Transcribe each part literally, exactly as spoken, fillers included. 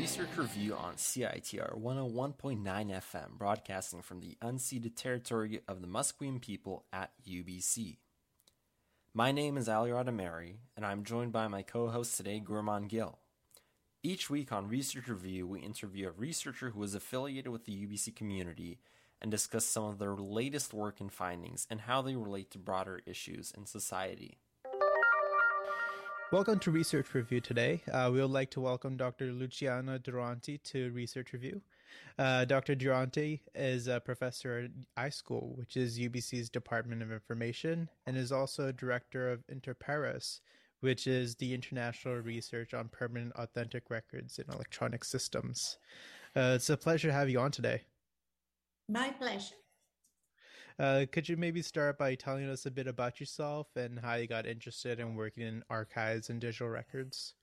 Research Review on C I T R one oh one point nine F M, broadcasting from the unceded territory of the Musqueam people at U B C. My name is Ali Radamary, and I'm joined by my co-host today, Gurman Gill. Each week on Research Review, we interview a researcher who is affiliated with the U B C community and discuss some of their latest work and findings and how they relate to broader issues in society. Welcome to Research Review today. Uh, we would like to welcome Doctor Luciana Durante to Research Review. Uh, Doctor Durante is a professor at iSchool, which is U B C's Department of Information, and is also director of Interpares, which is the international research on permanent authentic records in electronic systems. Uh, it's a pleasure to have you on today. My pleasure. Uh, could you maybe start by telling us a bit about yourself and how you got interested in working in archives and digital records?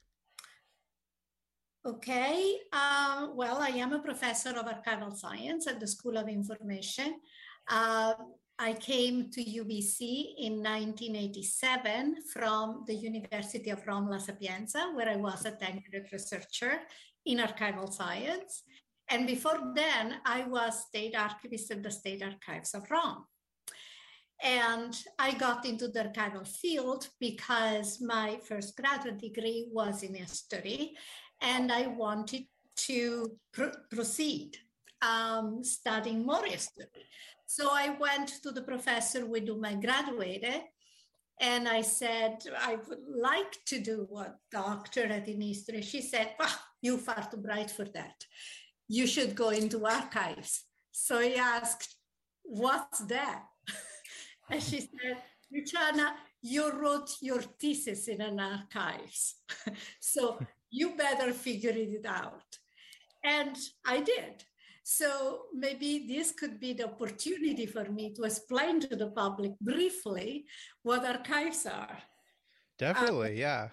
Okay. Uh, well, I am a professor of archival science at the School of Information. Uh, I came to U B C in nineteen eighty-seven from the University of Rome La Sapienza, where I was a tenured researcher in archival science. And before then, I was state archivist at the State Archives of Rome. And I got into the archival field because my first graduate degree was in history, and I wanted to pr- proceed um, studying more history. So I went to the professor with whom I graduated, and I said, I would like to do a doctorate in history. She said, well, you're far too bright for that. You should go into archives. So I asked, what's that? And she said, Luciana, you wrote your thesis in an archives. So you better figure it out. And I did. So maybe this could be the opportunity for me to explain to the public briefly what archives are. Definitely, uh, yeah.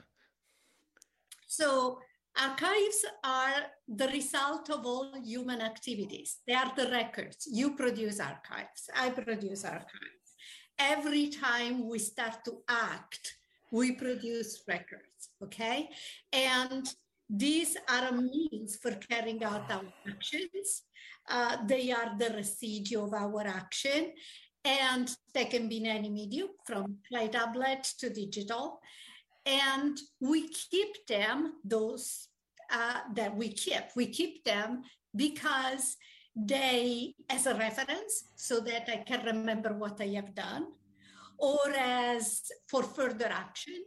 So archives are the result of all human activities. They are the records. You produce archives. I produce archives. Every time we start to act, we produce records, okay? And these are a means for carrying out our actions. Uh, they are the residue of our action, and they can be in any medium, from clay tablet to digital. And we keep them, those uh, that we keep, we keep them because they, as a reference, so that I can remember what I have done, or as for further action,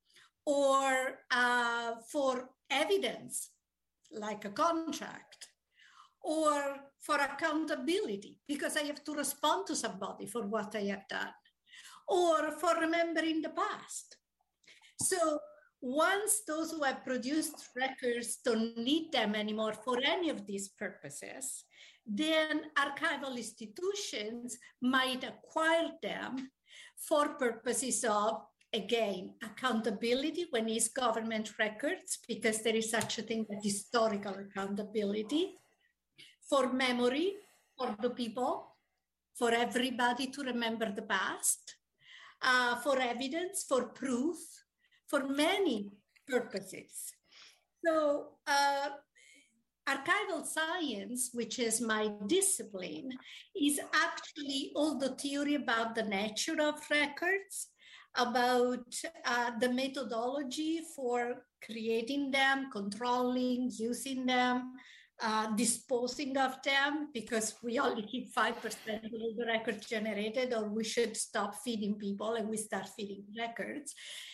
or uh, for evidence, like a contract, or for accountability, because I have to respond to somebody for what I have done, or for remembering the past. So once those who have produced records don't need them anymore for any of these purposes, then archival institutions might acquire them for purposes of, again, accountability when it's government records, because there is such a thing as historical accountability, for memory for the people, for everybody to remember the past, uh, for evidence, for proof, for many purposes. So uh, archival science, which is my discipline, is actually all the theory about the nature of records, about uh, the methodology for creating them, controlling, using them, uh, disposing of them, because we only keep five percent of all the records generated, or we should stop feeding people and we start feeding records.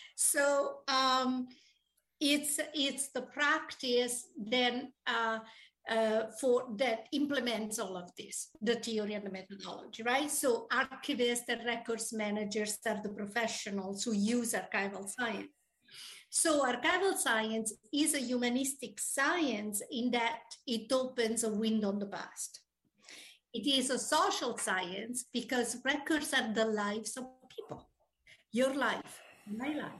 So um, it's, it's the practice then uh, uh, for that implements all of this, the theory and the methodology, right? So archivists and records managers are the professionals who use archival science. So archival science is a humanistic science in that it opens a window on the past. It is a social science because records are the lives of people, your life, my life,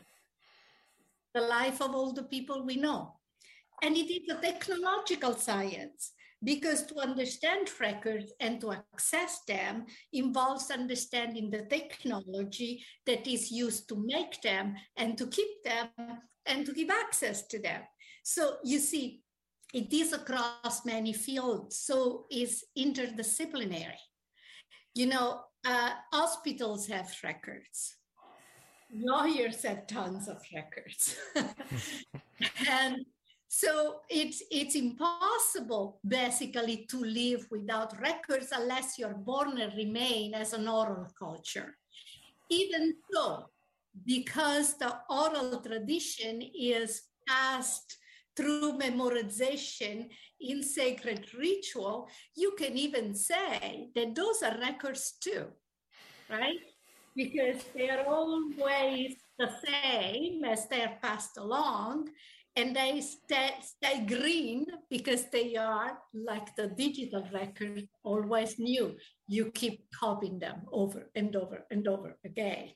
the life of all the people we know. And it is a technological science because to understand records and to access them involves understanding the technology that is used to make them and to keep them and to give access to them. So you see, it is across many fields, so it's interdisciplinary. You know, uh, hospitals have records. Lawyers have tons of records. And so it's, it's impossible, basically, to live without records unless you're born and remain as an oral culture. Even so, because the oral tradition is passed through memorization in sacred ritual, you can even say that those are records too, right? Because they're always the same as they're passed along, and they stay, stay green because they are, like the digital record, always new. You keep copying them over and over and over again.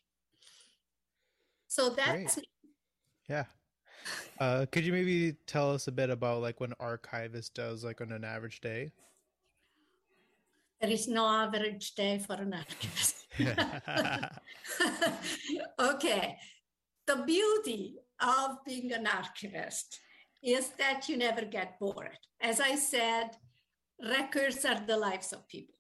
So that's... Great. Yeah. Uh, could you maybe tell us a bit about like what an archivist does like on an average day? There is no average day for an archivist. Okay. The beauty of being an archivist is that you never get bored. As I said, records are the lives of people.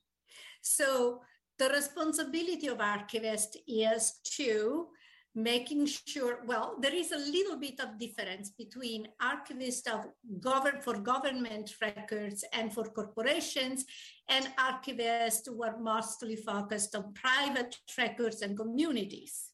So the responsibility of archivists is to making sure, well, there is a little bit of difference between archivists of govern, for government records and for corporations, and archivists who are mostly focused on private records and communities.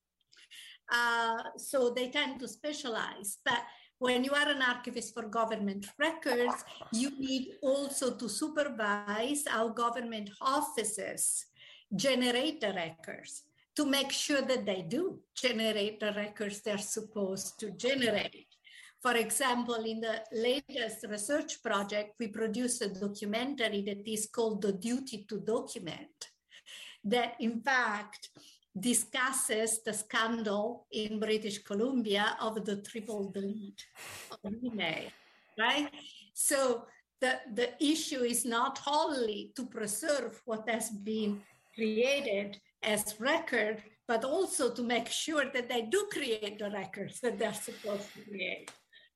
Uh, so they tend to specialize. But when you are an archivist for government records, you need also to supervise how government offices generate the records, to make sure that they do generate the records they're supposed to generate. For example, in the latest research project, we produced a documentary that is called The Duty to Document, that in fact discusses the scandal in British Columbia of the triple delete of email, right? So the, the issue is not only to preserve what has been created as record, but also to make sure that they do create the records that they're supposed to create.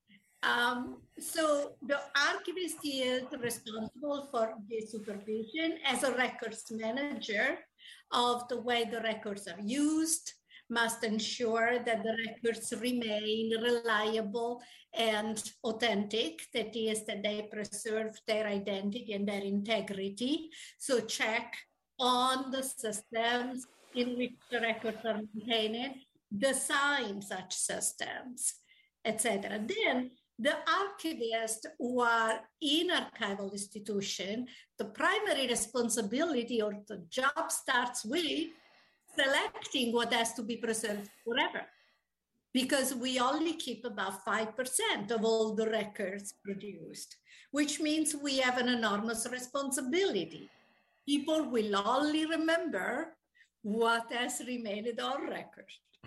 Um, so the archivist is responsible for the supervision as a records manager of the way the records are used, must ensure that the records remain reliable and authentic, that is, that they preserve their identity and their integrity. So check on the systems in which the records are maintained, design such systems, et cetera. Then the archivists who are in archival institution, the primary responsibility or the job starts with selecting what has to be preserved forever, because we only keep about five percent of all the records produced, which means we have an enormous responsibility. People will only remember what has remained on record.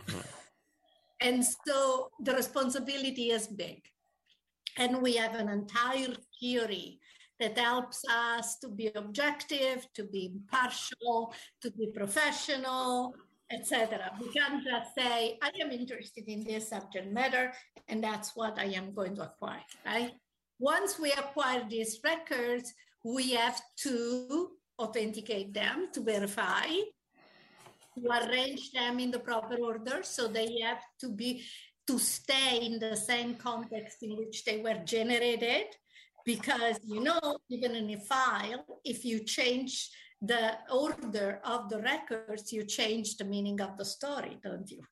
And so the responsibility is big. And we have an entire theory that helps us to be objective, to be impartial, to be professional, et cetera. We can't just say, I am interested in this subject matter, and that's what I am going to acquire, right? Once we acquire these records, we have to authenticate them, to verify, to arrange them in the proper order, so they have to be to stay in the same context in which they were generated, because, you know, even in a file, if you change the order of the records, you change the meaning of the story, don't you?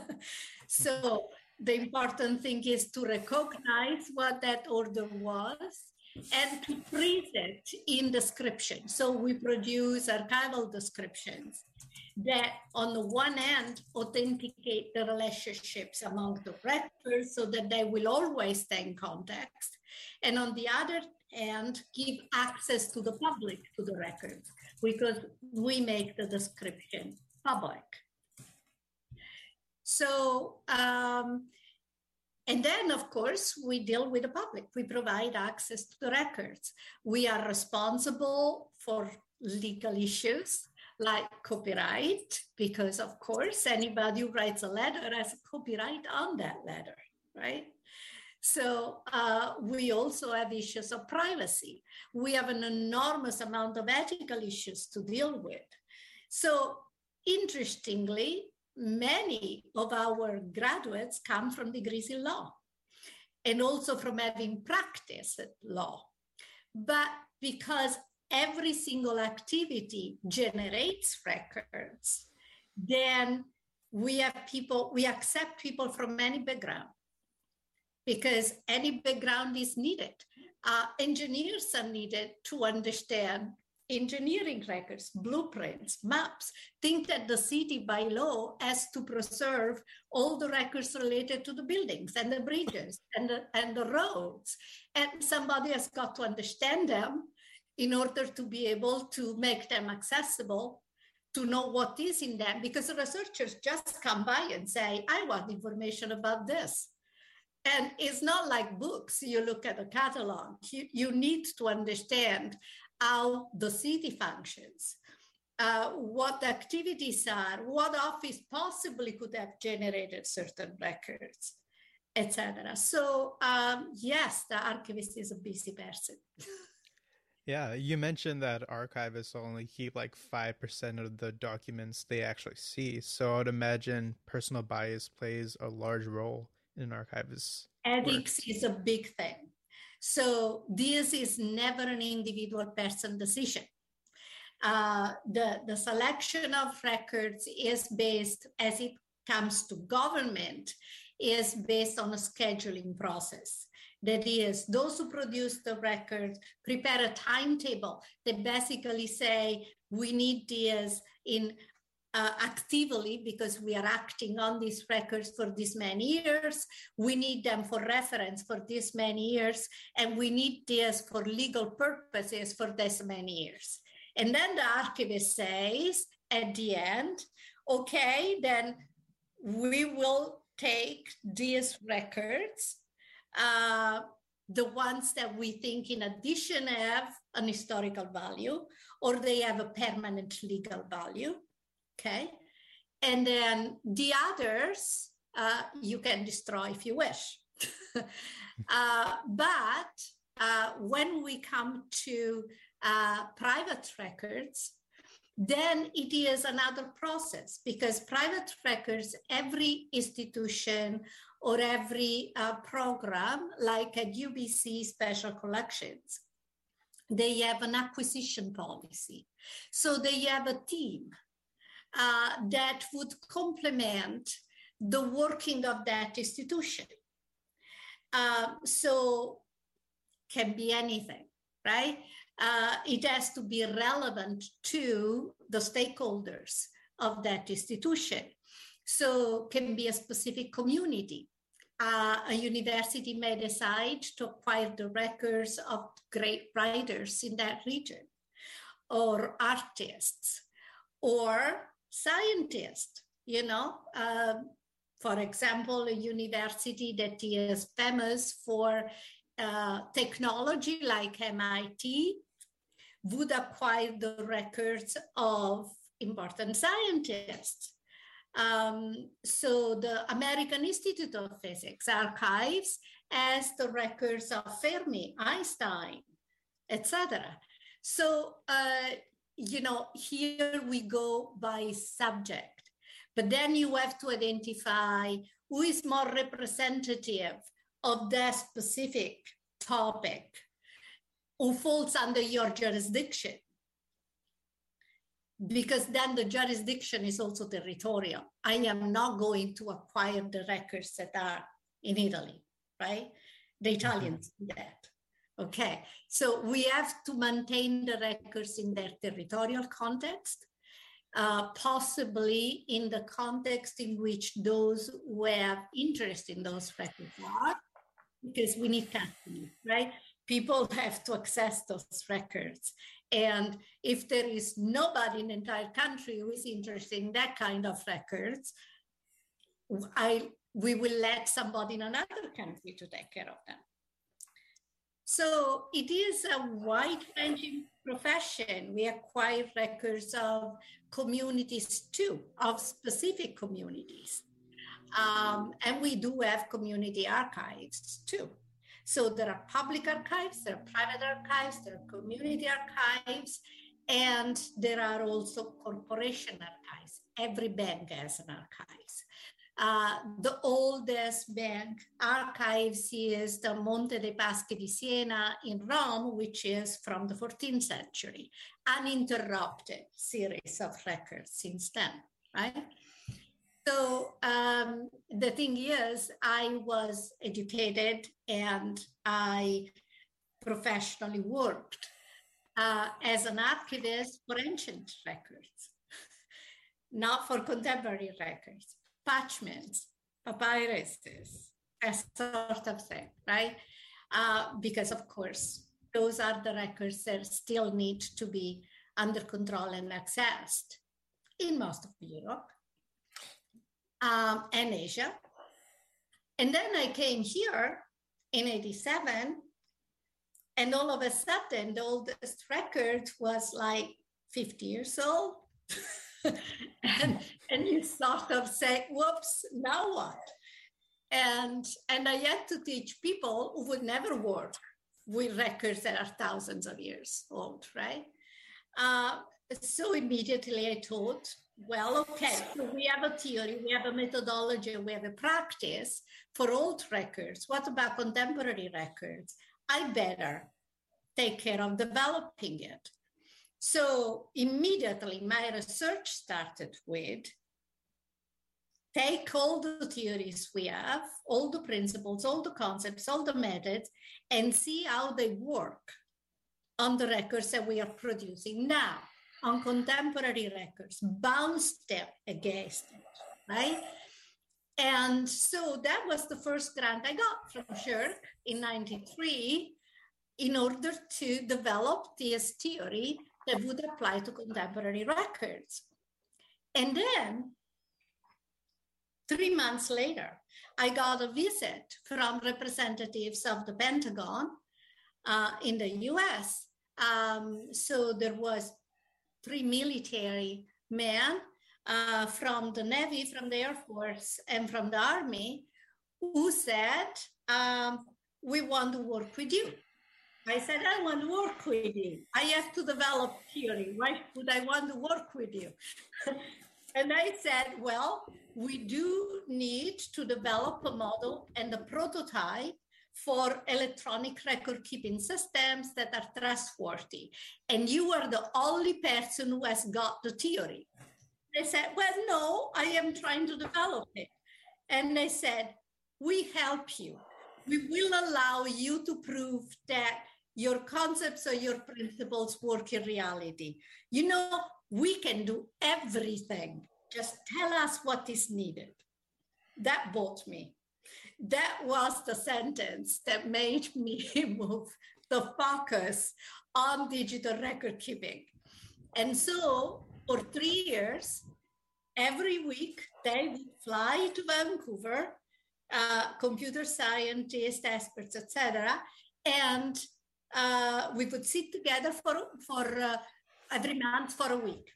So the important thing is to recognize what that order was and to freeze it in description. So we produce archival descriptions that on the one hand authenticate the relationships among the records so that they will always stay in context, and on the other hand give access to the public to the records, because we make the description public. So um, and then, of course, we deal with the public. We provide access to the records. We are responsible for legal issues like copyright, because, of course, anybody who writes a letter has a copyright on that letter, right? So uh, we also have issues of privacy. We have an enormous amount of ethical issues to deal with. So interestingly, many of our graduates come from degrees in law and also from having practiced law. But because every single activity generates records, then we have people, we accept people from any background because any background is needed. Uh, engineers are needed to understand engineering records, blueprints, maps, think that the city by law has to preserve all the records related to the buildings and the bridges and the, and the roads. And somebody has got to understand them in order to be able to make them accessible, to know what is in them, because the researchers just come by and say, I want information about this. And it's not like books. You look at a catalog, you, you need to understand how the city functions, uh, what the activities are, what office possibly could have generated certain records, et cetera. So um, yes, the archivist is a busy person. Yeah, you mentioned that archivists only keep like five percent of the documents they actually see. So I would imagine personal bias plays a large role in an archivist's Ethics work. is a big thing. So this is never an individual person decision. Uh, the, the selection of records is based, as it comes to government, is based on a scheduling process. That is, those who produce the records prepare a timetable. They basically say, we need this in uh, actively because we are acting on these records for this many years. We need them for reference for this many years, and we need this for legal purposes for this many years. And then the archivist says at the end, okay, then we will take these records, uh, the ones that we think in addition have an historical value, or they have a permanent legal value, okay? And then the others, uh, you can destroy if you wish. uh, but uh, when we come to uh, private records, then it is another process, because private records, every institution or every uh, program, like at U B C Special Collections, they have an acquisition policy. So they have a team uh, that would complement the working of that institution. Uh, so can be anything, right? Uh, it has to be relevant to the stakeholders of that institution. So can be a specific community. Uh, a university may decide to acquire the records of great writers in that region, or artists, or scientists, you know. Um, for example, a university that is famous for uh, technology like M I T would acquire the records of important scientists. Um, so the American Institute of Physics archives as the records of Fermi, Einstein, et cetera. So, uh, you know, here we go by subject, but then you have to identify who is more representative of that specific topic, who falls under your jurisdiction. Because then the jurisdiction is also territorial. I am not going to acquire the records that are in Italy, right? The Italians do that. Okay, so we have to maintain the records in their territorial context, uh, possibly in the context in which those who have interest in those records are, because we need custody, right? People have to access those records. And if there is nobody in the entire country who is interested in that kind of records, I, we will let somebody in another country to take care of them. So it is a wide-ranging profession. We acquire records of communities too, of specific communities. Um, and we do have community archives too. So there are public archives, there are private archives, there are community archives, and there are also corporation archives. Every bank has an archives. Uh, the oldest bank archives is the Monte dei Paschi di Siena in Rome, which is from the fourteenth century, uninterrupted series of records since then, right? So um, the thing is, I was educated and I professionally worked uh, as an archivist for ancient records, not for contemporary records, parchments, papyruses, that sort of thing, right? Uh, because of course, those are the records that still need to be under control and accessed in most of Europe. Um, and Asia. And then I came here in eighty-seven, and all of a sudden, the oldest record was like fifty years old. and, and you sort of say, whoops, now what? And, and I had to teach people who would never work with records that are thousands of years old, right? Uh, so immediately I taught, well, okay, so we have a theory, we have a methodology, we have a practice for old records. What about contemporary records? I better take care of developing it. So immediately my research started with take all the theories we have, all the principles, all the concepts, all the methods, and see how they work on the records that we are producing now. On contemporary records, bounce them against it, right? And so that was the first grant I got from SSHRC in ninety-three in order to develop this theory that would apply to contemporary records. And then three months later, I got a visit from representatives of the Pentagon uh, in the U S. Um, so there was three military men uh, from the Navy, from the Air Force, and from the Army who said, um, we want to work with you. I said, I want to work with you. I have to develop theory. Why would I want to work with you? And I said, well, we do need to develop a model and a prototype for electronic record keeping systems that are trustworthy. And you are the only person who has got the theory. They said, well, no, I am trying to develop it. And they said, we help you. We will allow you to prove that your concepts or your principles work in reality. You know, we can do everything. Just tell us what is needed. That bought me. That was the sentence that made me move the focus on digital record keeping. And so for three years, every week they would fly to Vancouver, uh, computer scientists, experts, et cetera, and uh, we would sit together for, for uh, every month for a week.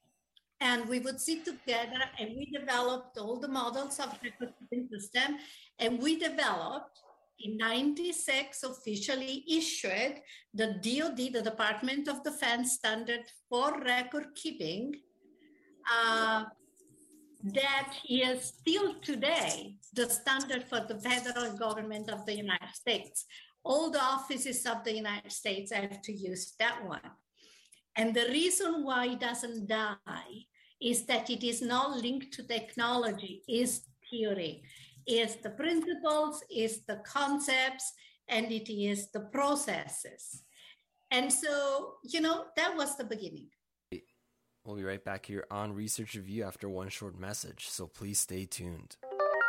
And we would sit together and we developed all the models of the record keeping system. And we developed, in ninety-six, officially issued the D O D, the Department of Defense standard for record keeping, uh, that is still today the standard for the federal government of the United States. All the offices of the United States have to use that one. And the reason why it doesn't die is that it is not linked to technology, is theory, is the principles, is the concepts, and it is the processes. And so, you know, that was the beginning. We'll be right back here on Research Review after one short message, so please stay tuned.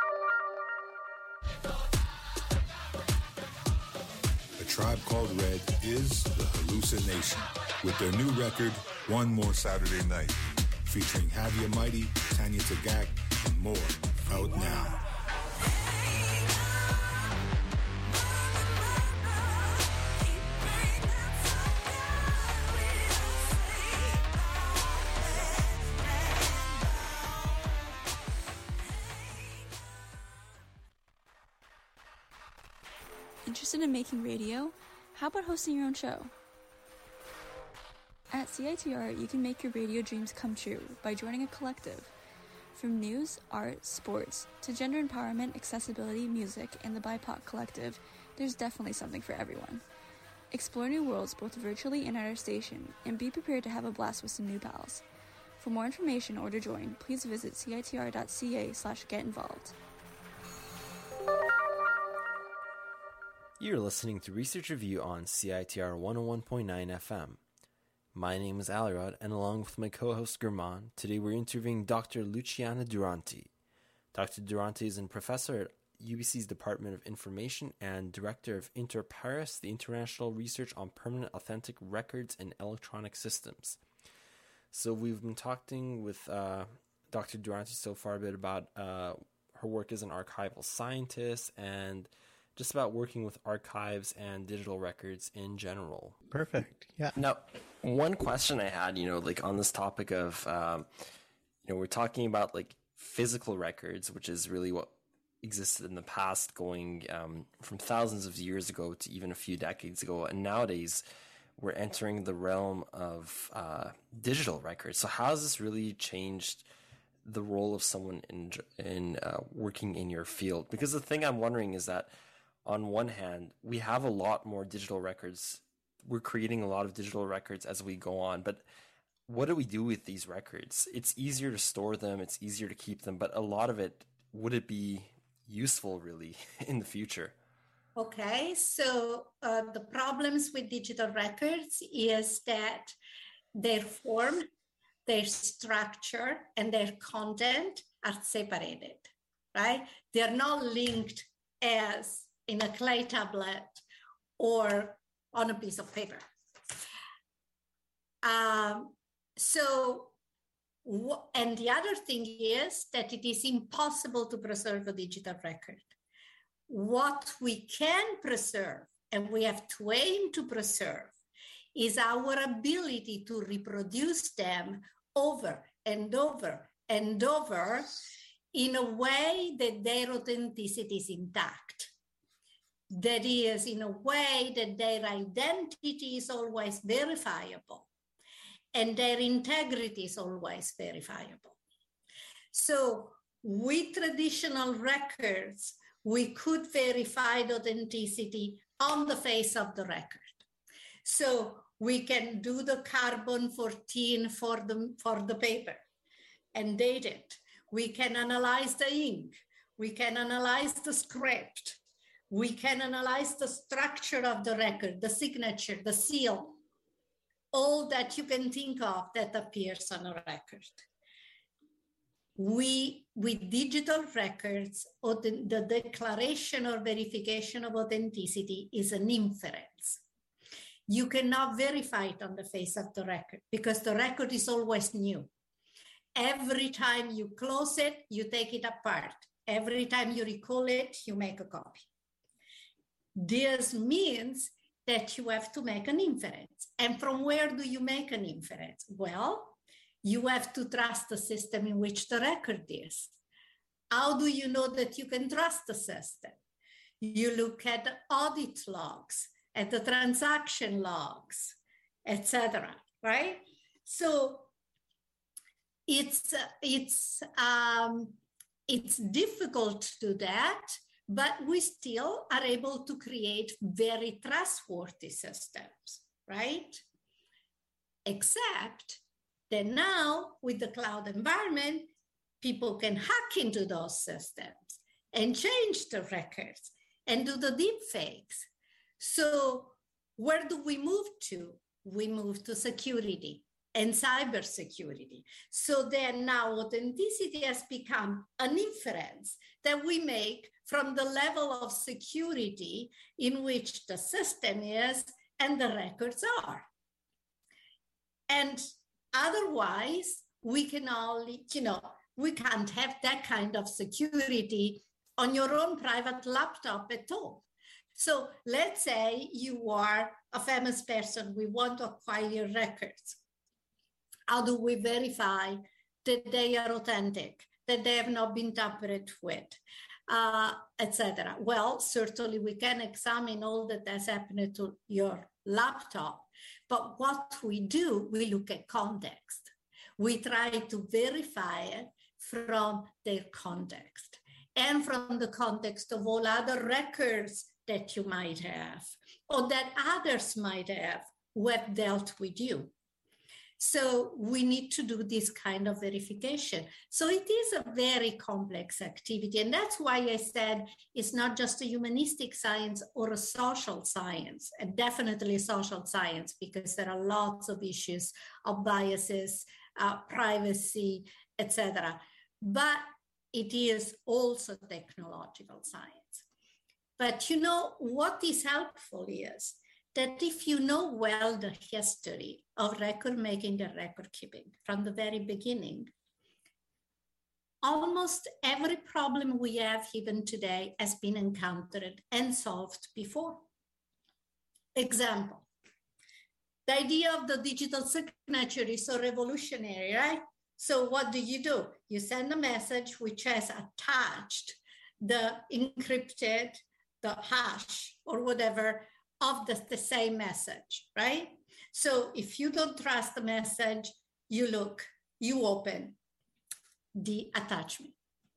A Tribe Called Red is the hallucination with their new record, One More Saturday Night, featuring Javier Mighty, Tanya Tagaq, and more, out now. Interested in making radio? How about hosting your own show? At C I T R, you can make your radio dreams come true by joining a collective. From news, art, sports, to gender empowerment, accessibility, music, and the B I P O C Collective, there's definitely something for everyone. Explore new worlds both virtually and at our station, and be prepared to have a blast with some new pals. For more information or to join, please visit citr.ca slash get involved. You're listening to Research Review on C I T R one oh one point nine F M. My name is Alirod, and along with my co-host German, today we're interviewing Doctor Luciana Duranti. Doctor Duranti is a professor at U B C's Department of Information and director of InterPares, the International Research on Permanent Authentic Records and Electronic Systems. So we've been talking with uh, Doctor Duranti so far a bit about uh, her work as an archival scientist and just about working with archives and digital records in general. Perfect. Yeah. Now, one question I had, you know, like on this topic of, um, you know, we're talking about like physical records, which is really what existed in the past, going um, from thousands of years ago to even a few decades ago. And nowadays, we're entering the realm of uh, digital records. So how has this really changed the role of someone in, in uh, working in your field? Because the thing I'm wondering is that on one hand, we have a lot more digital records. We're creating a lot of digital records as we go on, but what do we do with these records? It's easier to store them, it's easier to keep them, but a lot of it, would it be useful really in the future? Okay, so uh, the problems with digital records is that their form, their structure, and their content are separated, right? They're not linked as in a clay tablet or on a piece of paper. Um, so, and the other thing is that it is impossible to preserve a digital record. What we can preserve, and we have to aim to preserve, is our ability to reproduce them over and over and over in a way that their authenticity is intact. That is, in a way that their identity is always verifiable and their integrity is always verifiable. So with traditional records, we could verify the authenticity on the face of the record. So we can do the carbon fourteen for the, for the paper and date it. We can analyze the ink. We can analyze the script. We can analyze the structure of the record, the signature, the seal, all that you can think of that appears on a record. We, with digital records, the declaration or verification of authenticity is an inference. You cannot verify it on the face of the record because the record is always new. Every time you close it, you take it apart. Every time you recall it, you make a copy. This means that you have to make an inference. And from where do you make an inference? Well, you have to trust the system in which the record is. How do you know that you can trust the system? You look at the audit logs, at the transaction logs, et cetera, right? So it's, it's, um, it's difficult to do that, but we still are able to create very trustworthy systems, right? Except that now with the cloud environment, people can hack into those systems and change the records and do the deep fakes. So where do we move to? We move to security and cybersecurity. So then now authenticity has become an inference that we make from the level of security in which the system is and the records are. And otherwise, we can only, you know, we can't have that kind of security on your own private laptop at all. So let's say you are a famous person, we want to acquire your records. How do we verify that they are authentic, that they have not been tampered with? uh, et cetera. Well, certainly we can examine all that has happened to your laptop, but what we do, we look at context. We try to verify it from their context and from the context of all other records that you might have or that others might have who have dealt with you. So we need to do this kind of verification. So it is a very complex activity. And that's why I said it's not just a humanistic science or a social science, and definitely a social science, because there are lots of issues of biases, uh, privacy, et cetera. But it is also technological science. But you know, what is helpful is that if you know well the history of record making and record keeping from the very beginning, almost every problem we have even today has been encountered and solved before. Example, the idea of the digital signature is so revolutionary, right? So what do you do? You send a message which has attached the encrypted, the hash or whatever of the, the same message, right? So if you don't trust the message, you look, you open the attachment.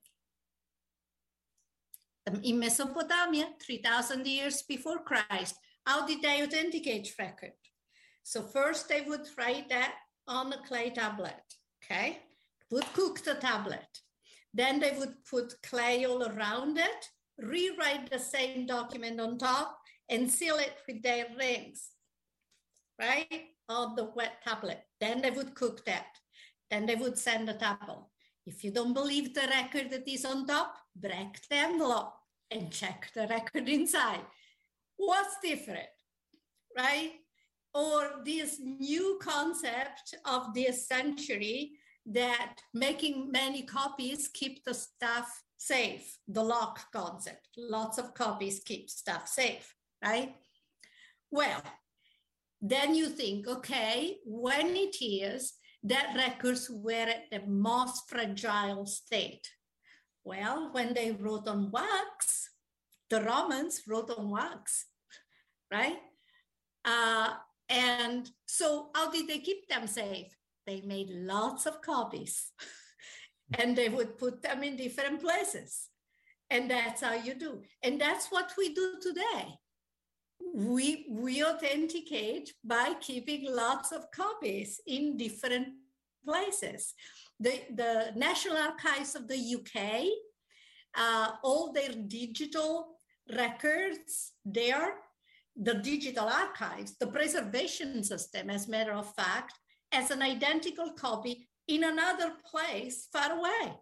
In Mesopotamia, three thousand years before Christ, how did they authenticate record? So first they would write that on a clay tablet, okay? Would cook the tablet. Then they would put clay all around it, rewrite the same document on top, and seal it with their rings, right, on the wet tablet. Then they would cook that. Then they would send a tablet. If you don't believe the record that is on top, break the envelope and check the record inside. What's different, right? Or this new concept of this century that making many copies keep the stuff safe, the lock concept. Lots of copies keep stuff safe, right? Well, then you think, okay, when it is that records were at the most fragile state? Well, when they wrote on wax, the Romans wrote on wax, right? Uh, and so how did they keep them safe? They made lots of copies and they would put them in different places. And that's how you do. And that's what we do today. We, we authenticate by keeping lots of copies in different places. The, the National Archives of the U K, uh, all their digital records there, the digital archives, the preservation system, as a matter of fact, as an identical copy in another place far away,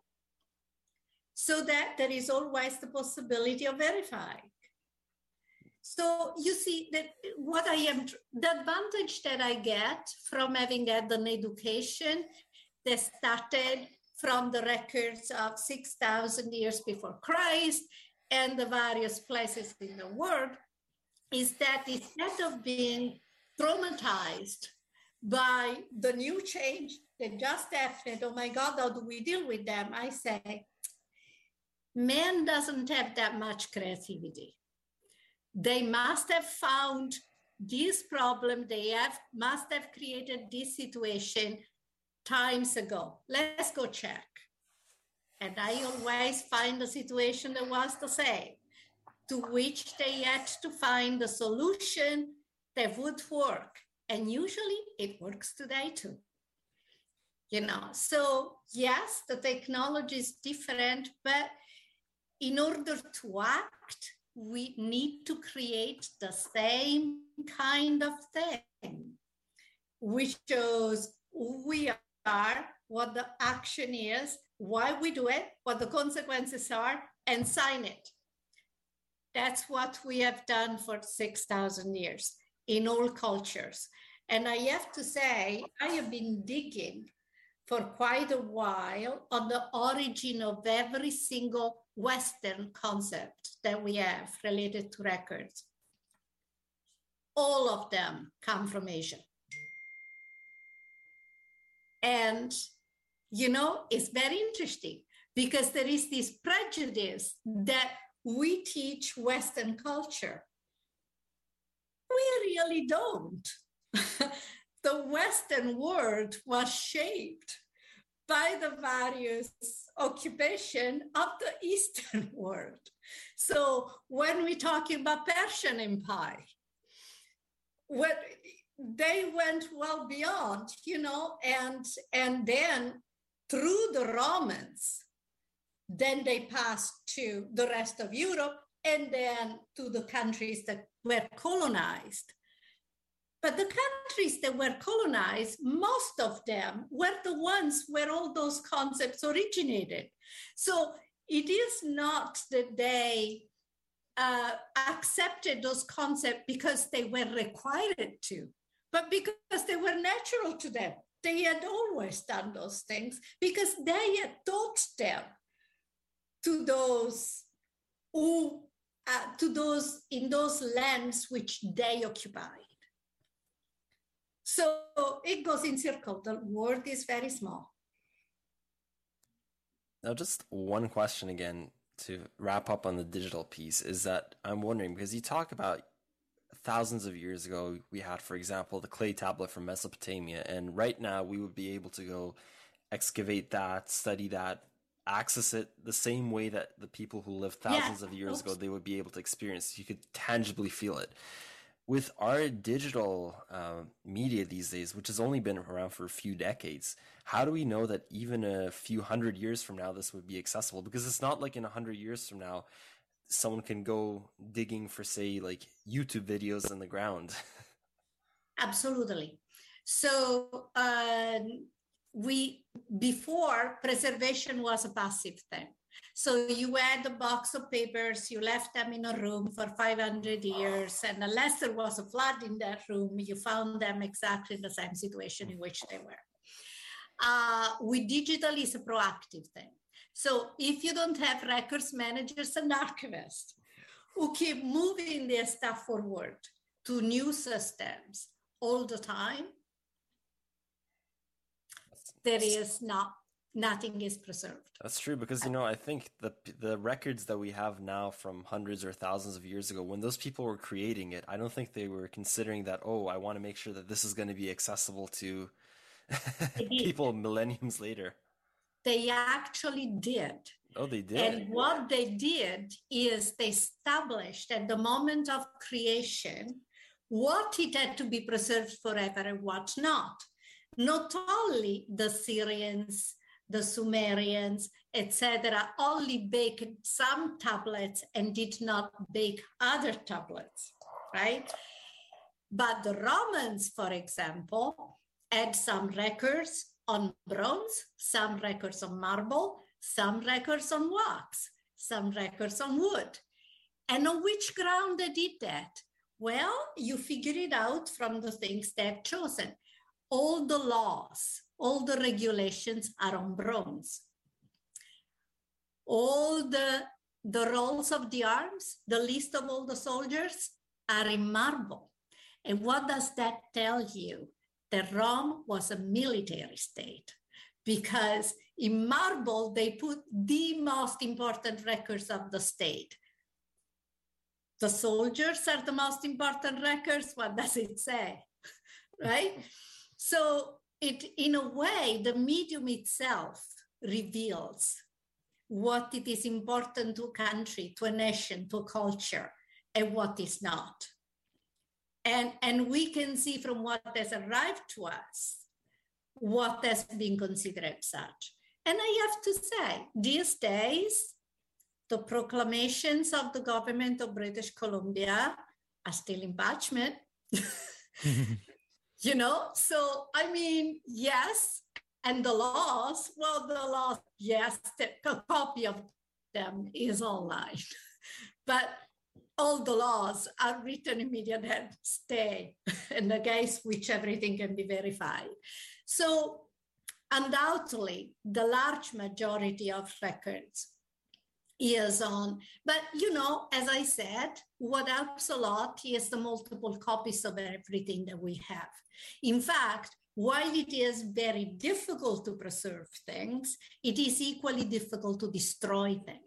so that there is always the possibility of verifying. So you see that what I am, the advantage that I get from having had an education that started from the records of six thousand years before Christ and the various places in the world is that instead of being traumatized by the new change that just happened, oh my God, how do we deal with them? I say, man doesn't have that much creativity. They must have found this problem, they have must have created this situation times ago. Let's go check. And I always find the situation that was the same, to which they had to find a solution that would work. And usually it works today too. You know, so yes, the technology is different, but in order to act, we need to create the same kind of thing, which shows who we are, what the action is, why we do it, what the consequences are, and sign it. That's what we have done for six thousand years in all cultures. And I have to say, I have been digging for quite a while on the origin of every single Western concept that we have related to records. All of them come from Asia. And, you know, it's very interesting because there is this prejudice that we teach Western culture. We really don't. The Western world was shaped by the various occupation of the Eastern world. So when we're talking about Persian Empire, what they went well beyond, you know, and, and then through the Romans, then they passed to the rest of Europe and then to the countries that were colonized. But the countries that were colonized, most of them were the ones where all those concepts originated. So it is not that they uh, accepted those concepts because they were required to, but because they were natural to them. They had always done those things because they had taught them to those who, uh, to those in those lands which they occupied. So it goes in circle. The world is very small. Now, just one question again to wrap up on the digital piece is that I'm wondering, because you talk about thousands of years ago, we had, for example, the clay tablet from Mesopotamia, and right now we would be able to go excavate that, study that, access it the same way that the people who lived thousands yeah. of years ago, they would be able to experience. You could tangibly feel it. With our digital uh, media these days, which has only been around for a few decades, how do we know that even a few hundred years from now this would be accessible? Because it's not like in a hundred years from now, someone can go digging for, say, like YouTube videos in the ground. Absolutely. So uh, we before, preservation was a passive thing. So you had a box of papers, you left them in a room for five hundred years, and unless there was a flood in that room, you found them exactly in the same situation in which they were. Uh, with digital, is a proactive thing. So if you don't have records managers and archivists who keep moving their stuff forward to new systems all the time, there is not, nothing is preserved. That's true, because, you know, I think the the records that we have now from hundreds or thousands of years ago, when those people were creating it, I don't think they were considering that, oh, I want to make sure that this is going to be accessible to people millenniums later. They actually did. Oh, they did. And what they did is they established at the moment of creation what it had to be preserved forever and what not. Not only the Syrians, the Sumerians, et cetera, only baked some tablets and did not bake other tablets, right? But the Romans, for example, had some records on bronze, some records on marble, some records on wax, some records on wood. And on which ground they did that? Well, you figure it out from the things they've chosen. All the laws, all the regulations are on bronze. All the, the rolls of the arms, the list of all the soldiers are in marble. And what does that tell you? That Rome was a military state, because in marble, they put the most important records of the state. The soldiers are the most important records. What does it say, right? So it, in a way, the medium itself reveals what it is important to a country, to a nation, to a culture, and what is not. And, and we can see from what has arrived to us, what has been considered such. And I have to say, these days, the proclamations of the government of British Columbia are still in parchment. You know, so I mean, yes, and the laws, well, the laws, yes, a copy of them is online, but all the laws are written in media that stay in the case which everything can be verified. So undoubtedly, the large majority of records is on. But, you know, as I said, what helps a lot is the multiple copies of everything that we have. In fact, while it is very difficult to preserve things, it is equally difficult to destroy things.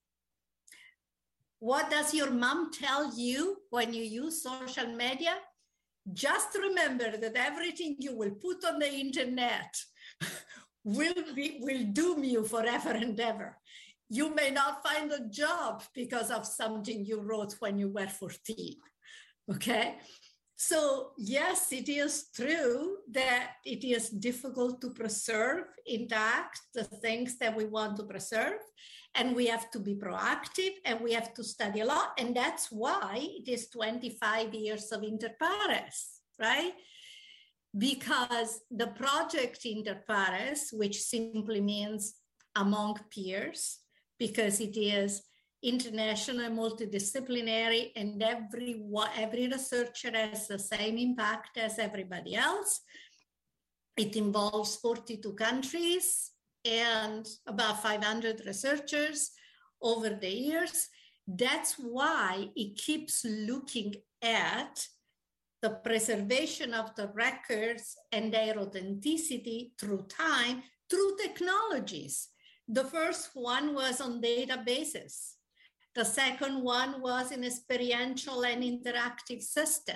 What does your mom tell you when you use social media? Just remember that everything you will put on the internet will be, will doom you forever and ever. You may not find a job because of something you wrote when you were fourteen, okay? So yes, it is true that it is difficult to preserve intact the things that we want to preserve, and we have to be proactive and we have to study a lot. And that's why it is twenty-five years of Inter Pares, right? Because the project Inter Pares, which simply means among peers, because it is international, multidisciplinary, and every, every researcher has the same impact as everybody else. It involves forty-two countries and about five hundred researchers over the years. That's why it keeps looking at the preservation of the records and their authenticity through time, through technologies. The first one was on databases. The second one was an experiential and interactive system.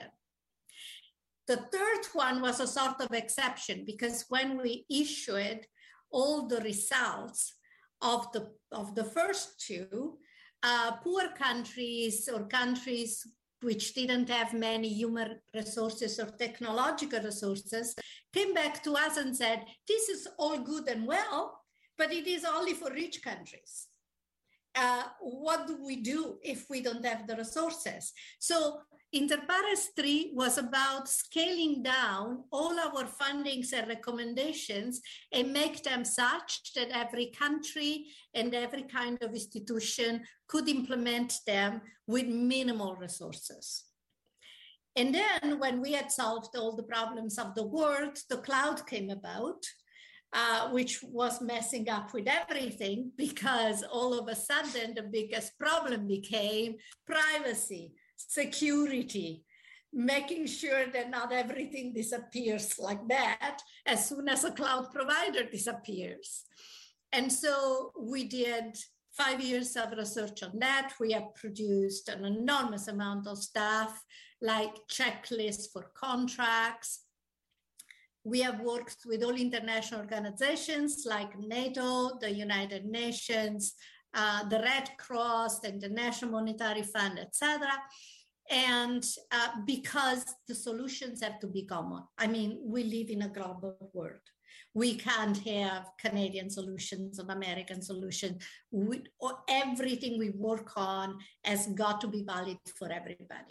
The third one was a sort of exception, because when we issued all the results of the, of the first two, uh, poor countries or countries which didn't have many human resources or technological resources came back to us and said, this is all good and well, but it is only for rich countries. Uh, what do we do if we don't have the resources? So Inter Pares three was about scaling down all our fundings and recommendations and make them such that every country and every kind of institution could implement them with minimal resources. And then when we had solved all the problems of the world, the cloud came about. Uh, which was messing up with everything, because all of a sudden the biggest problem became privacy, security, making sure that not everything disappears like that as soon as a cloud provider disappears. And so we did five years of research on that. We have produced an enormous amount of stuff, like checklists for contracts. We have worked with all international organizations like NATO, the United Nations, uh, the Red Cross, the International Monetary Fund, et cetera. And uh, because the solutions have to be common. I mean, we live in a global world. We can't have Canadian solutions or American solutions. We, or everything we work on has got to be valid for everybody.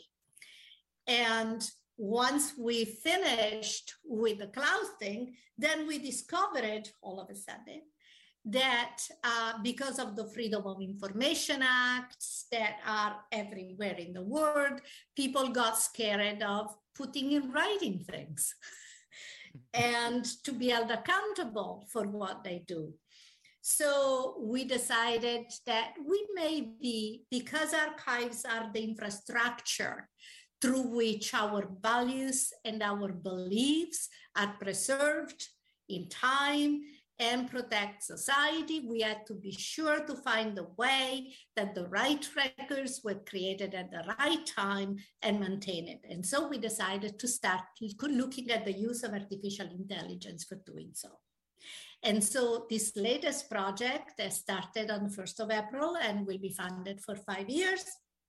And once we finished with the cloud thing, then we discovered all of a sudden that uh, because of the Freedom of Information Acts that are everywhere in the world, people got scared of putting in writing things and to be held accountable for what they do. So we decided that we may be, because archives are the infrastructure through which our values and our beliefs are preserved in time and protect society, we had to be sure to find a way that the right records were created at the right time and maintain it. And so we decided to start looking at the use of artificial intelligence for doing so. And so this latest project that started on the first of April and will be funded for five years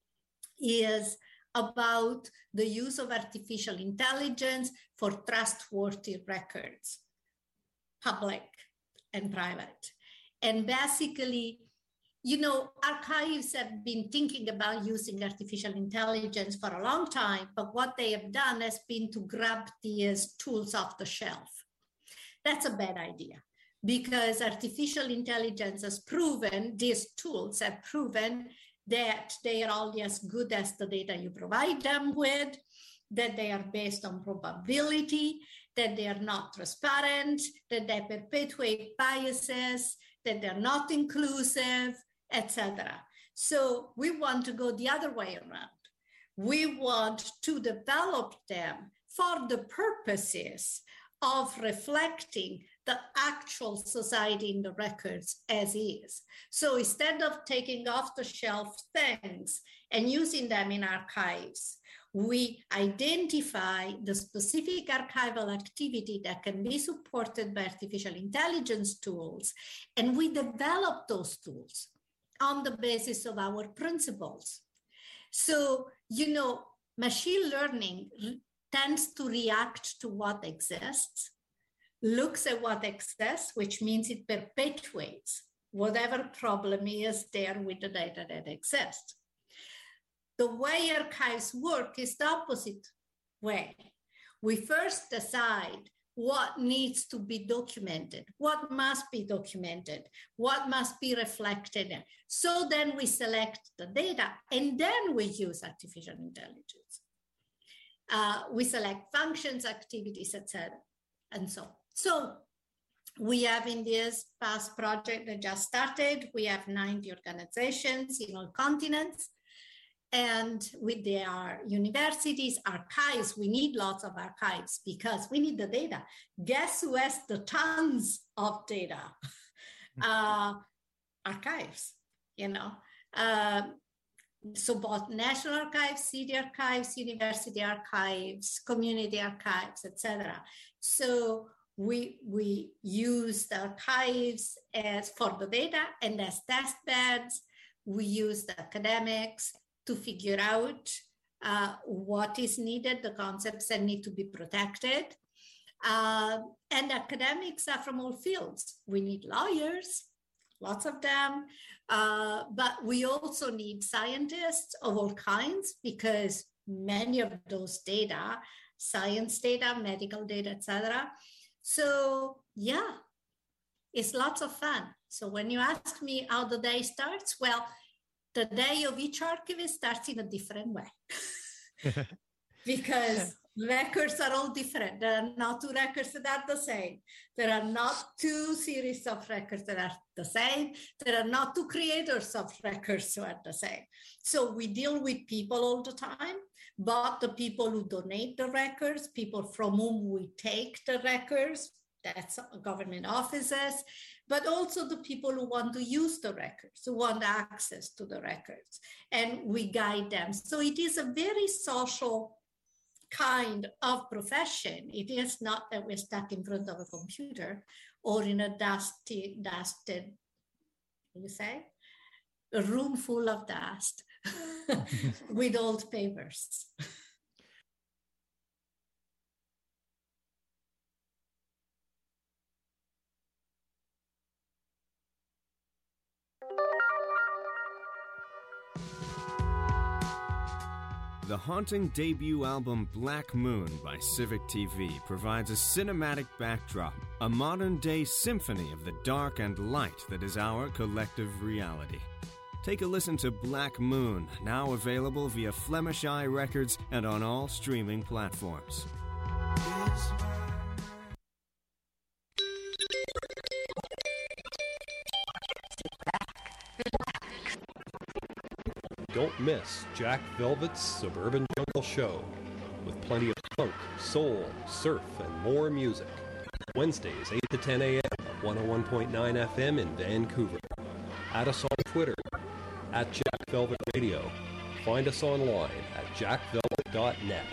is about the use of artificial intelligence for trustworthy records, public and private. And basically, you know, archives have been thinking about using artificial intelligence for a long time, but what they have done has been to grab these tools off the shelf. That's a bad idea, because artificial intelligence has proven, these tools have proven that they are only as good as the data you provide them with, that they are based on probability, that they are not transparent, that they perpetuate biases, that they're not inclusive, et cetera. So we want to go the other way around. We want to develop them for the purposes of reflecting the actual society in the records as is. So instead of taking off-the-shelf things and using them in archives, we identify the specific archival activity that can be supported by artificial intelligence tools, and we develop those tools on the basis of our principles. So, you know, machine learning tends to react to what exists, looks at what exists, which means it perpetuates whatever problem is there with the data that exists. The way archives work is the opposite way. We first decide what needs to be documented, what must be documented, what must be reflected. So then we select the data, and then we use artificial intelligence. Uh, we select functions, activities, et cetera, and so on. So we have in this past project that just started, we have ninety organizations in all continents. And with their universities, archives, we need lots of archives because we need the data. Guess who has the tons of data? uh, archives, you know. Uh, so both national archives, city archives, university archives, community archives, et cetera. So we, we use the archives as for the data and as test beds. We use the academics to figure out uh, what is needed, the concepts that need to be protected. Uh, and academics are from all fields. We need lawyers, lots of them, uh, but we also need scientists of all kinds because many of those data, science data, medical data, et cetera. So yeah, it's lots of fun. So when you ask me how the day starts, well, the day of each archivist starts in a different way because records are all different. There are not two records that are the same. There are not two series of records that are the same. There are not two creators of records who are the same. So we deal with people all the time, but the people who donate the records, people from whom we take the records, that's government offices, but also the people who want to use the records, who want access to the records, and we guide them. So it is a very social kind of profession. It is not that we're stuck in front of a computer or in a dusty, dusted, what do you say? A room full of dust with old papers. The haunting debut album Black Moon by Civic T V provides a cinematic backdrop, a modern-day symphony of the dark and light that is our collective reality. Take a listen to Black Moon, now available via Flemish Eye Records and on all streaming platforms. Don't miss Jack Velvet's Suburban Jungle Show, with plenty of funk, soul, surf, and more music. Wednesdays, eight to ten a.m. at one oh one point nine F M in Vancouver. Add us on Twitter, at Jack Velvet Radio. Find us online at jack velvet dot net.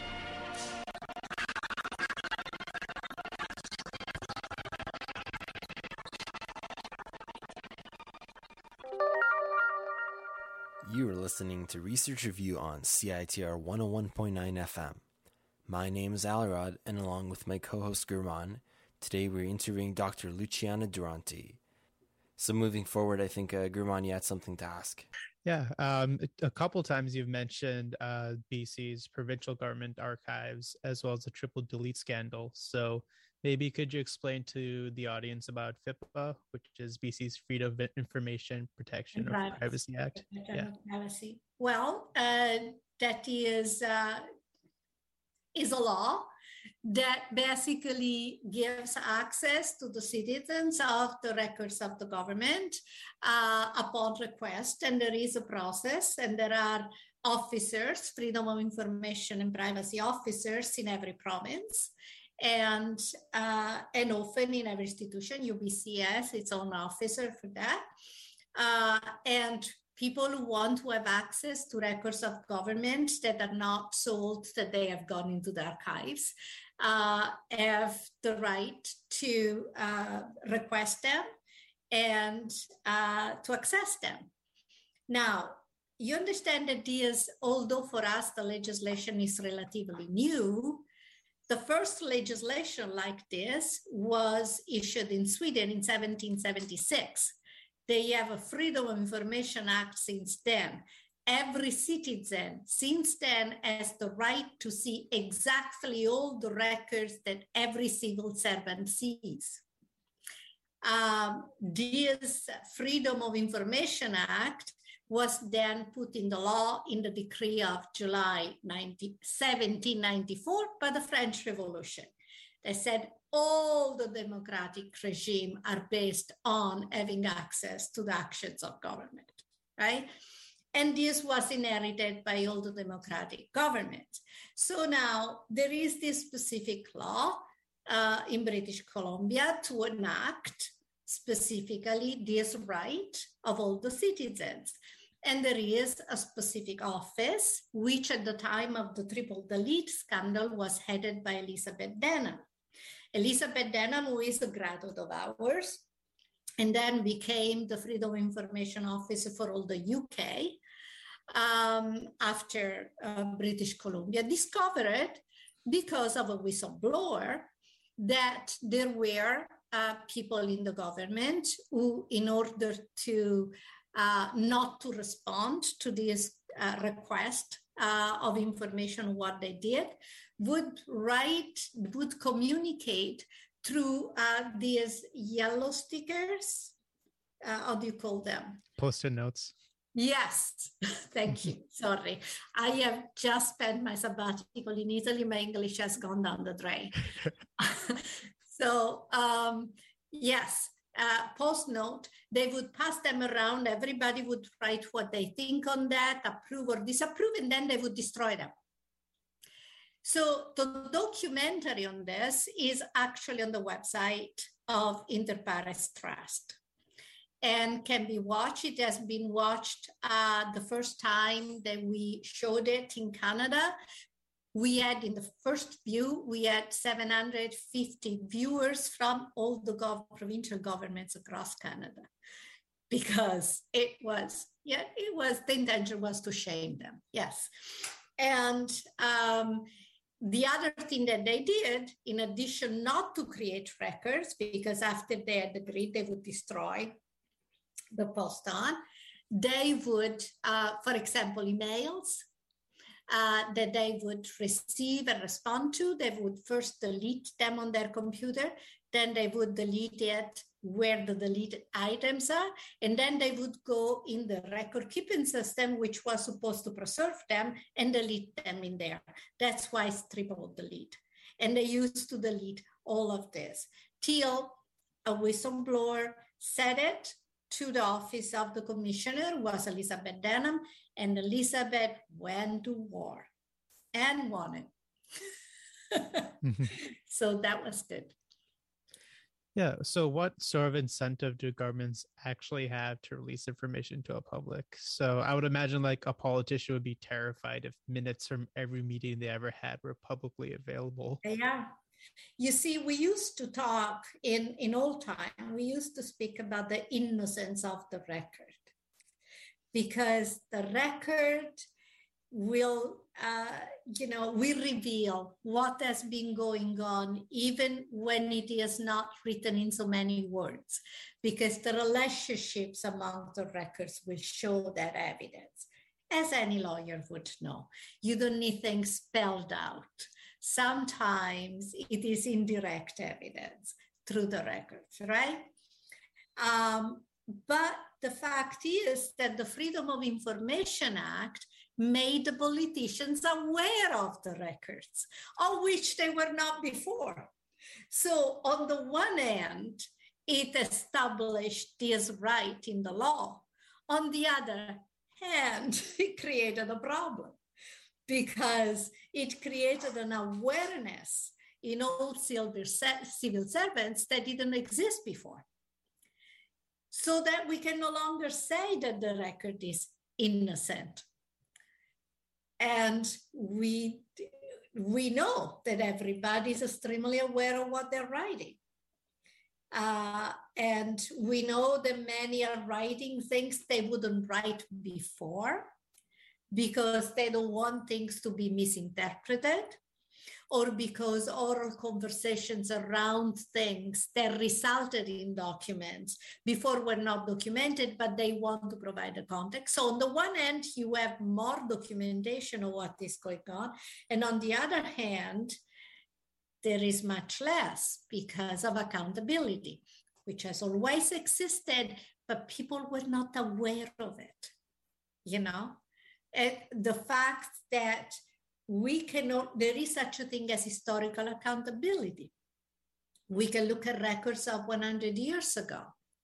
You are listening to Research Review on C I T R one oh one point nine F M. My name is Alirod, and along with my co-host Gurman, today we're interviewing Doctor Luciana Durante. So moving forward, I think, uh, Gurman, you had something to ask. Yeah, um, a couple times you've mentioned uh, B C's provincial government archives as well as the triple delete scandal. So maybe could you explain to the audience about FIPPA, which is B C's Freedom of Information Protection or Privacy Act? Yeah. Privacy. Well, uh, that is uh, is a law that basically gives access to the citizens of the records of the government uh, upon request. And there is a process, and there are officers, freedom of information and privacy officers in every province. And, uh, and often in every institution, U B C has its own officer for that. Uh, and people who want to have access to records of government that are not sold, that they have gone into the archives, uh, have the right to uh, request them and uh, to access them. Now, you understand that this, although for us the legislation is relatively new, the first legislation like this was issued in Sweden in seventeen seventy-six. They have a Freedom of Information Act since then. Every citizen since then has the right to see exactly all the records that every civil servant sees. Um, this Freedom of Information Act was then put in the law in the decree of July seventeen ninety-four by the French Revolution. They said all the democratic regime are based on having access to the actions of government, right? And this was inherited by all the democratic governments. So now there is this specific law uh, in British Columbia to enact specifically this right of all the citizens. And there is a specific office, which at the time of the triple delete scandal was headed by Elizabeth Denham. Elizabeth Denham, who is a graduate of ours, and then became the Freedom of Information Officer for all the U K um, after uh, British Columbia, discovered, because of a whistleblower, that there were uh, people in the government who, in order to uh, not to respond to this uh, request uh, of information, what they did, would write, would communicate through uh, these yellow stickers. Uh, how do you call them? Post-it notes. Yes, thank you. Sorry. I have just spent my sabbatical in Italy. My English has gone down the drain. So, um, yes, uh, post note, they would pass them around. Everybody would write what they think on that, approve or disapprove, and then they would destroy them. So the documentary on this is actually on the website of Inter Pares Trust and can be watched. It has been watched uh, the first time that we showed it in Canada. We had, in the first view, we had seven hundred fifty viewers from all the gov- provincial governments across Canada, because it was, yeah, it was, the intention was to shame them, yes. And um, the other thing that they did, in addition not to create records, because after they had agreed they would destroy the post on, they would, uh, for example, emails uh, that they would receive and respond to, they would first delete them on their computer, then they would delete it where the deleted items are, and then they would go in the record keeping system, which was supposed to preserve them, and delete them in there. That's why it's triple delete. And they used to delete all of this till a whistleblower said it to the office of the commissioner, was Elizabeth Denham, and Elizabeth went to war and won it. So that was good. Yeah. So what sort of incentive do governments actually have to release information to a public? So I would imagine like a politician would be terrified if minutes from every meeting they ever had were publicly available. Yeah. You see, we used to talk in, in old time, we used to speak about the innocence of the record, because the record will, uh, you know, we reveal what has been going on, even when it is not written in so many words, because the relationships among the records will show that evidence, as any lawyer would know. You don't need things spelled out. Sometimes it is indirect evidence through the records, right? Um, but the fact is that the Freedom of Information Act made the politicians aware of the records, of which they were not before. So on the one hand, it established this right in the law. On the other hand, it created a problem because it created an awareness in all civil servants that didn't exist before. So that we can no longer say that the record is innocent. And we, we know that everybody is extremely aware of what they're writing. Uh, and we know that many are writing things they wouldn't write before because they don't want things to be misinterpreted, or because oral conversations around things that resulted in documents before were not documented, but they want to provide a context. So on the one hand, you have more documentation of what is going on. And on the other hand, there is much less because of accountability, which has always existed, but people were not aware of it. You know, and the fact that we cannot, there is such a thing as historical accountability. We can look at records of one hundred years ago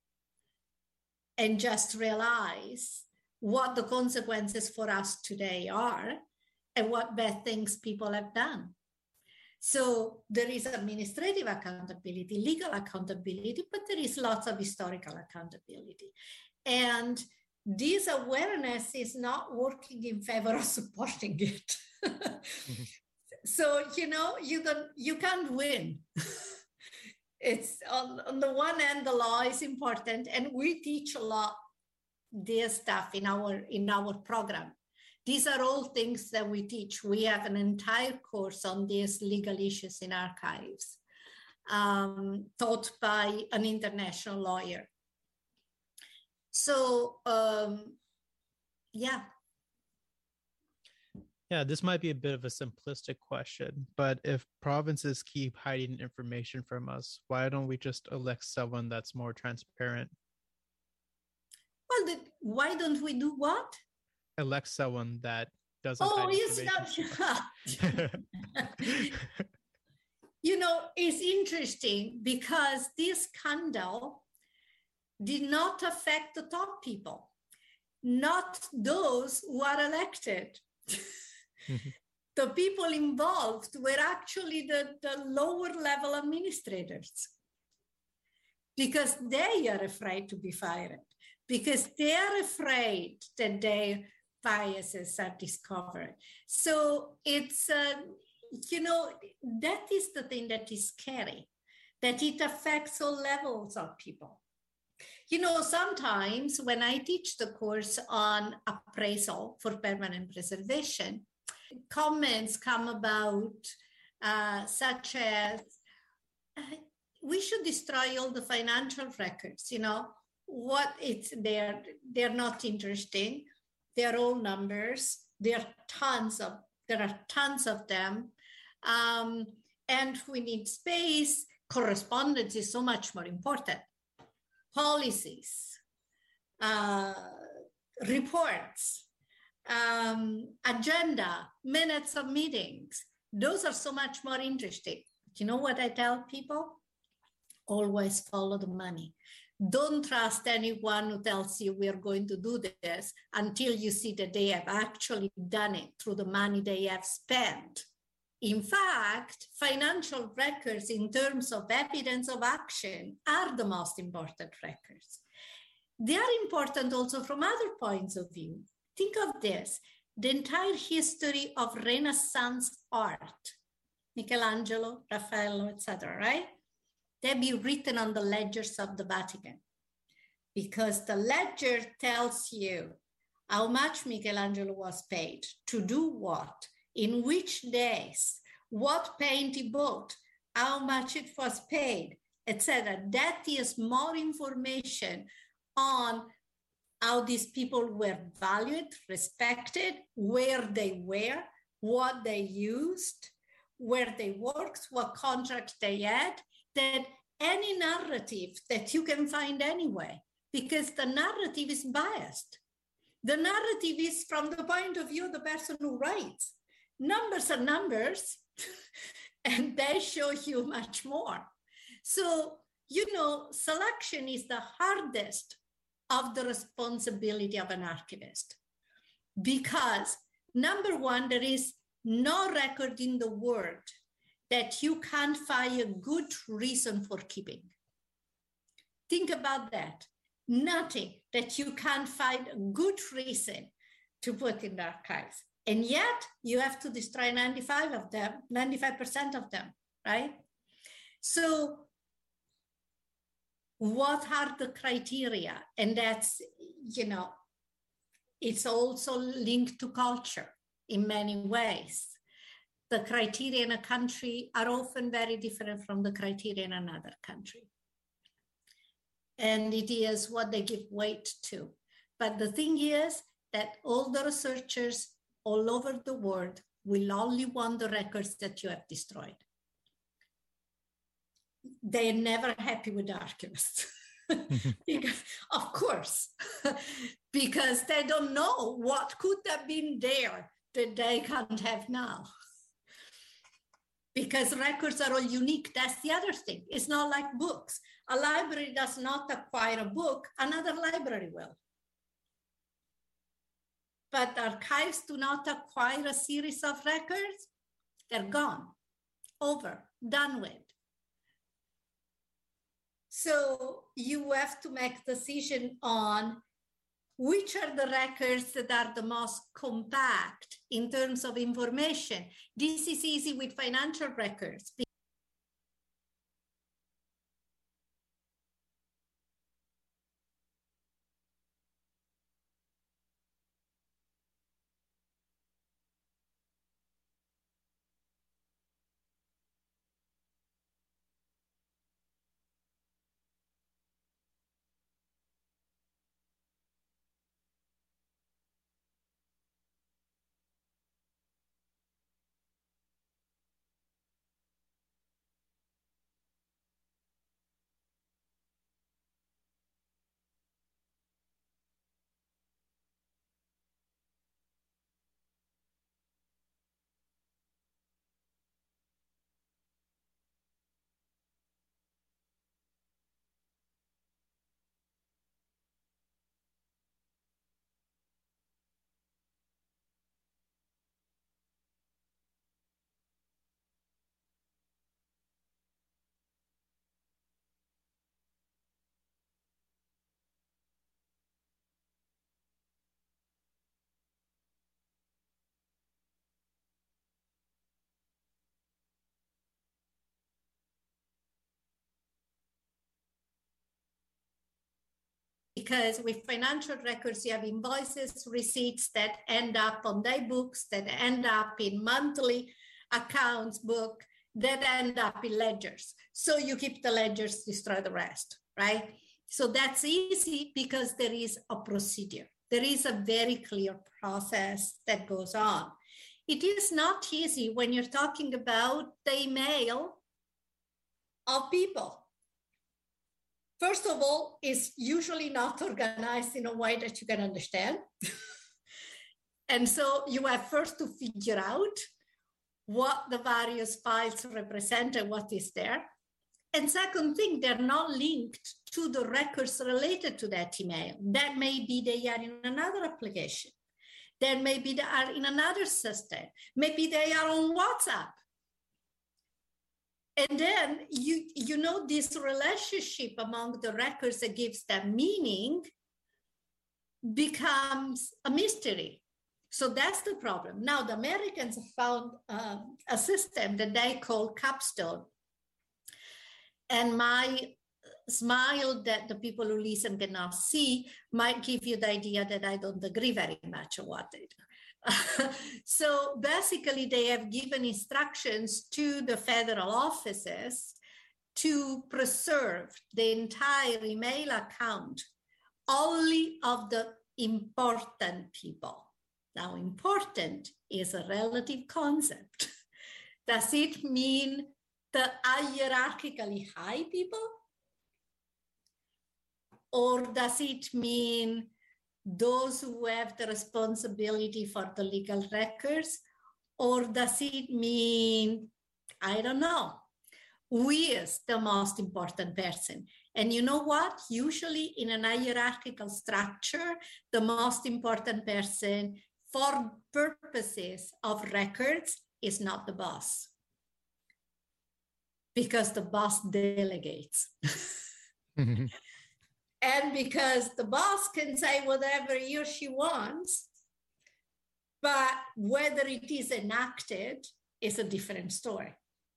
and just realize what the consequences for us today are and what bad things people have done. So there is administrative accountability, legal accountability, but there is lots of historical accountability. And this awareness is not working in favor of supporting it. Mm-hmm. So, you know, you don't, you can't win. It's on, on the one hand, the law is important, and we teach a lot this stuff in our in our program. These are all things that we teach. We have an entire course on these legal issues in archives, um, taught by an international lawyer. So, um, yeah. Yeah, this might be a bit of a simplistic question, but if provinces keep hiding information from us, why don't we just elect someone that's more transparent? Well, the, why don't we do what? Elect someone that doesn't oh, hide it's information. Not. You know, it's interesting because this scandal did not affect the top people, not those who are elected. Mm-hmm. The people involved were actually the, the lower level administrators because they are afraid to be fired, because they are afraid that their biases are discovered. So it's, uh, you know, that is the thing that is scary, that it affects all levels of people. You know, sometimes when I teach the course on appraisal for permanent preservation, comments come about uh, such as, uh, we should destroy all the financial records, you know, what it's, they're, they're not interesting. They're all numbers. There are tons of, there are tons of them. Um, and we need space. Correspondence is so much more important. Policies, uh, reports, um, agenda, minutes of meetings. Those are so much more interesting. You know what I tell people? Always follow the money. Don't trust anyone who tells you we're going to do this until you see that they have actually done it through the money they have spent. In fact, financial records in terms of evidence of action are the most important records. They are important also from other points of view. Think of this, the entire history of Renaissance art, Michelangelo, Raffaello, et cetera, right? They'll be written on the ledgers of the Vatican because the ledger tells you how much Michelangelo was paid to do what, in which days, what paint he bought, how much it was paid, et cetera. That is more information on how these people were valued, respected, where they were, what they used, where they worked, what contracts they had, than any narrative that you can find anyway, because the narrative is biased. The narrative is from the point of view of the person who writes. Numbers are numbers, and they show you much more. So, you know, selection is the hardest of the responsibility of an archivist. Because, number one, there is no record in the world that you can't find a good reason for keeping. Think about that. Nothing that you can't find a good reason to put in the archives. And yet you have to destroy ninety-five of them, ninety-five percent of them, right? So what are the criteria? And that's, you know, it's also linked to culture in many ways. The criteria in a country are often very different from the criteria in another country. And it is what they give weight to. But the thing is that all the researchers all over the world will only want the records that you have destroyed. They're never happy with the archivists. Because, of course, because they don't know what could have been there that they can't have now. Because records are all unique. That's the other thing. It's not like books. A library does not acquire a book, another library will. But archives do not acquire a series of records. They're gone, over, done with. So you have to make a decision on which are the records that are the most compact in terms of information. This is easy with financial records. Because with financial records, you have invoices, receipts that end up on their books, that end up in monthly accounts book, that end up in ledgers. So you keep the ledgers, destroy the rest, right? So that's easy because there is a procedure. There is a very clear process that goes on. It is not easy when you're talking about the email of people. First of all, it's usually not organized in a way that you can understand. And so you have first to figure out what the various files represent and what is there. And second thing, they're not linked to the records related to that email. That may be they are in another application. Then maybe they are in another system. Maybe they are on WhatsApp. And then, you, you know, this relationship among the records that gives them meaning becomes a mystery. So that's the problem. Now, the Americans have found uh, a system that they call Capstone. And my smile that the people who listen cannot see might give you the idea that I don't agree very much on what they do. So basically, they have given instructions to the federal offices to preserve the entire email account only of the important people. Now, important is a relative concept. Does it mean the hierarchically high people? Or does it mean those who have the responsibility for the legal records? Or does it mean, I don't know, who is the most important person? And you know what? Usually in a hierarchical structure, the most important person for purposes of records is not the boss, because the boss delegates. Mm-hmm. And because the boss can say whatever he or she wants, but whether it is enacted is a different story.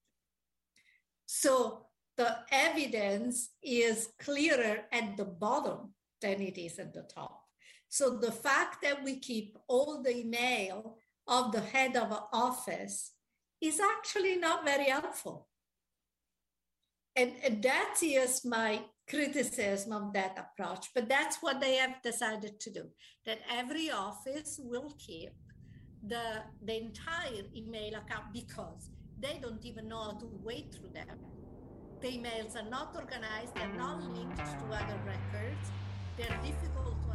So the evidence is clearer at the bottom than it is at the top. So the fact that we keep all the email of the head of an office is actually not very helpful. And, and that is my criticism of that approach, but that's what they have decided to do, that every office will keep the, the entire email account because they don't even know how to wade through them. The emails are not organized, they're not linked to other records, they're difficult to